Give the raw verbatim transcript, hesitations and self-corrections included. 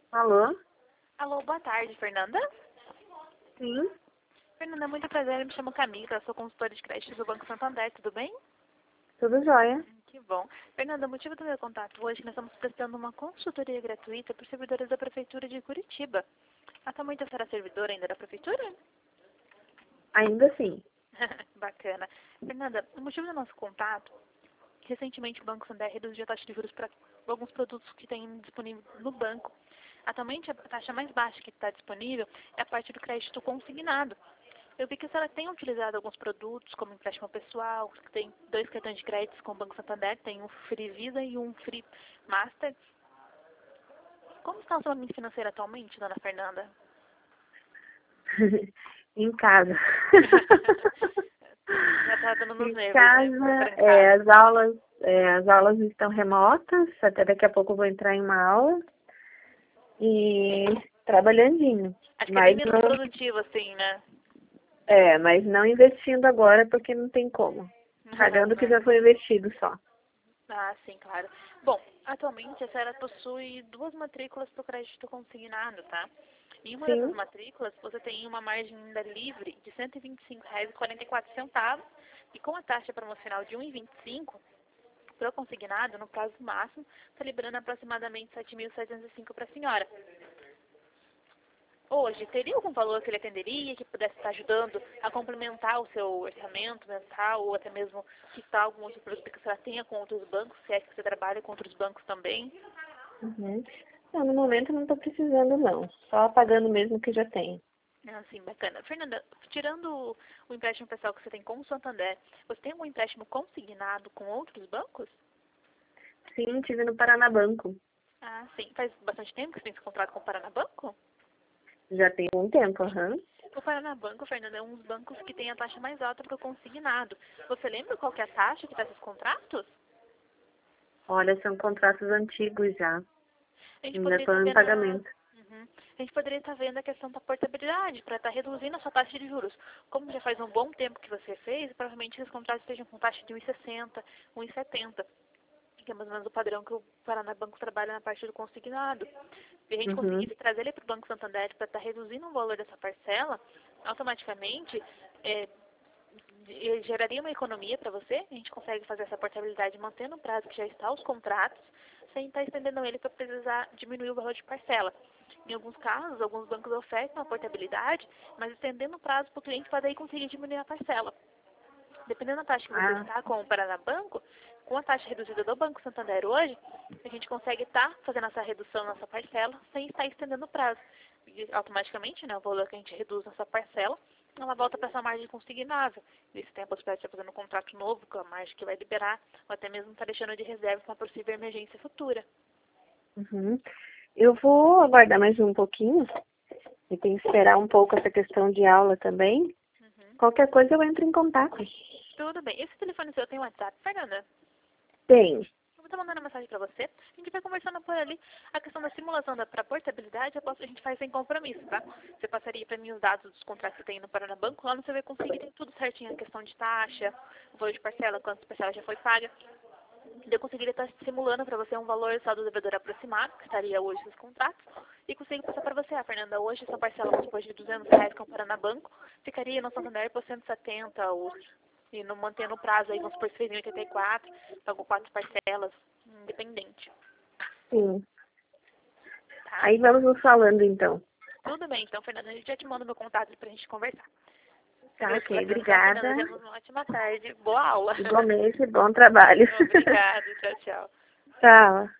Alô? Alô, boa tarde, Fernanda. Sim, Fernanda, muito prazer, eu me chamo Camila, sou consultora de crédito do Banco Santander, tudo bem? tudo jóia. Hum, Que bom. Fernanda, o motivo do meu contato hoje é que nós estamos prestando uma consultoria gratuita para os servidores da Prefeitura de Curitiba. Atualmente a senhora é servidora ainda da Prefeitura? Ainda sim. Bacana. Fernanda, o motivo do nosso contato, recentemente o Banco Santander reduziu a taxa de juros para alguns produtos que tem disponível no banco. Atualmente a taxa mais baixa que está disponível é a parte do crédito consignado. Eu vi que a senhora tem utilizado alguns produtos, como empréstimo pessoal, que tem dois cartões de crédito com o Banco Santander, tem um Free Visa e um Free Master. Como está o seu ambiente financeiro atualmente, dona Fernanda? Em casa. Já está dando nos Em nervos, né? Para casa, é, brincar. as aulas, é, as aulas estão remotas, até daqui a pouco eu vou entrar em uma aula. E trabalhandinho. Acho que é bem Mas menos não, produtivo, assim, né? é, mas não investindo agora porque não tem como. Pagando o que já foi investido só. Ah, sim, claro. Bom, atualmente a senhora possui duas matrículas para o crédito consignado, tá? Em uma dessas Sim. matrículas, você tem uma margem ainda livre de cento e vinte e cinco reais e quarenta e quatro centavos e com a taxa promocional de um real e vinte e cinco centavos para o consignado, no prazo máximo, está liberando aproximadamente sete mil setecentos e cinco para a senhora. Hoje, teria algum valor que ele atenderia, que pudesse estar ajudando a complementar o seu orçamento mensal, ou até mesmo quitar algum outro produto que você tenha com outros bancos, se é que você trabalha com outros bancos também? Uhum. Não, no momento não estou precisando não. Só pagando mesmo o que já tenho. Ah, sim, bacana. Fernanda, tirando o empréstimo pessoal que você tem com o Santander, você tem algum empréstimo consignado com outros bancos? Sim, tive no Paranabanco. Ah, sim. Faz bastante tempo que você tem esse contrato com o Paranabanco? Já tem um tempo, aham. O Paranabanco, Fernanda, é um dos bancos que tem a taxa mais alta para o consignado. Você lembra qual que é a taxa que está esses contratos? Olha, são contratos antigos já. A gente Ainda poderia estou estar em vendo a, pagamento. Uhum. A gente poderia estar vendo a questão da portabilidade para estar reduzindo a sua taxa de juros. Como já faz um bom tempo que você fez, provavelmente esses contratos estejam com taxa de um vírgula sessenta, um vírgula setenta, que é mais ou menos o padrão que o Paraná Banco trabalha na parte do consignado. Se a gente Uhum. conseguisse trazer ele para o Banco Santander para estar reduzindo o valor dessa parcela, automaticamente é, e geraria uma economia para você. A gente consegue fazer essa portabilidade mantendo o prazo que já está os contratos, sem estar estendendo ele para precisar diminuir o valor de parcela. Em alguns casos, alguns bancos ofertam a portabilidade, mas estendendo o prazo para o cliente para daí conseguir diminuir a parcela. Dependendo da taxa que você Ah, está com o Paraná Banco, com a taxa reduzida do Banco Santander hoje, a gente consegue estar fazendo essa redução na nossa parcela sem estar estendendo o prazo. E, automaticamente, né, o valor que a gente reduz nessa parcela, ela volta para essa margem consignável. E você tem a possibilidade de estar fazendo um contrato novo com a margem que vai liberar, ou até mesmo estar deixando de reserva para uma possível emergência futura. uhum. Eu vou aguardar mais um pouquinho. E tem que esperar um pouco essa questão de aula também. Uhum. Qualquer coisa eu entro em contato. Tudo bem. Esse telefone seu tem WhatsApp, Fernanda? Tem. Eu vou estar mandando mensagem para você. A gente vai conversando por ali. A questão da simulação da para portabilidade, eu posso, a gente faz sem compromisso, tá? Você passaria para mim os dados dos contratos que tem no Paraná Banco. Lá você vai conseguir tem tudo certinho, a questão de taxa, o valor de parcela, quantas parcelas já foi paga. Eu conseguiria estar simulando para você um valor saldo devedor aproximado, que estaria hoje nos contratos, e consigo passar para você, ah, Fernanda, hoje essa parcela, vamos supor, de duzentos reais com o Paraná Banco, ficaria no Santander por cento e setenta, ou, e não mantendo o prazo aí, vamos supor, seis mil e oitenta e quatro, pagou quatro parcelas, independente, Sim. tá? Aí vamos nos falando então. Tudo bem, então, Fernanda, a gente já te manda o meu contato para a gente conversar. Tá, Agradeço pela ok. atenção, Fernanda, Obrigada. temos uma ótima tarde, boa aula. Igualmente, bom trabalho. Obrigada, tchau, tchau. Tchau.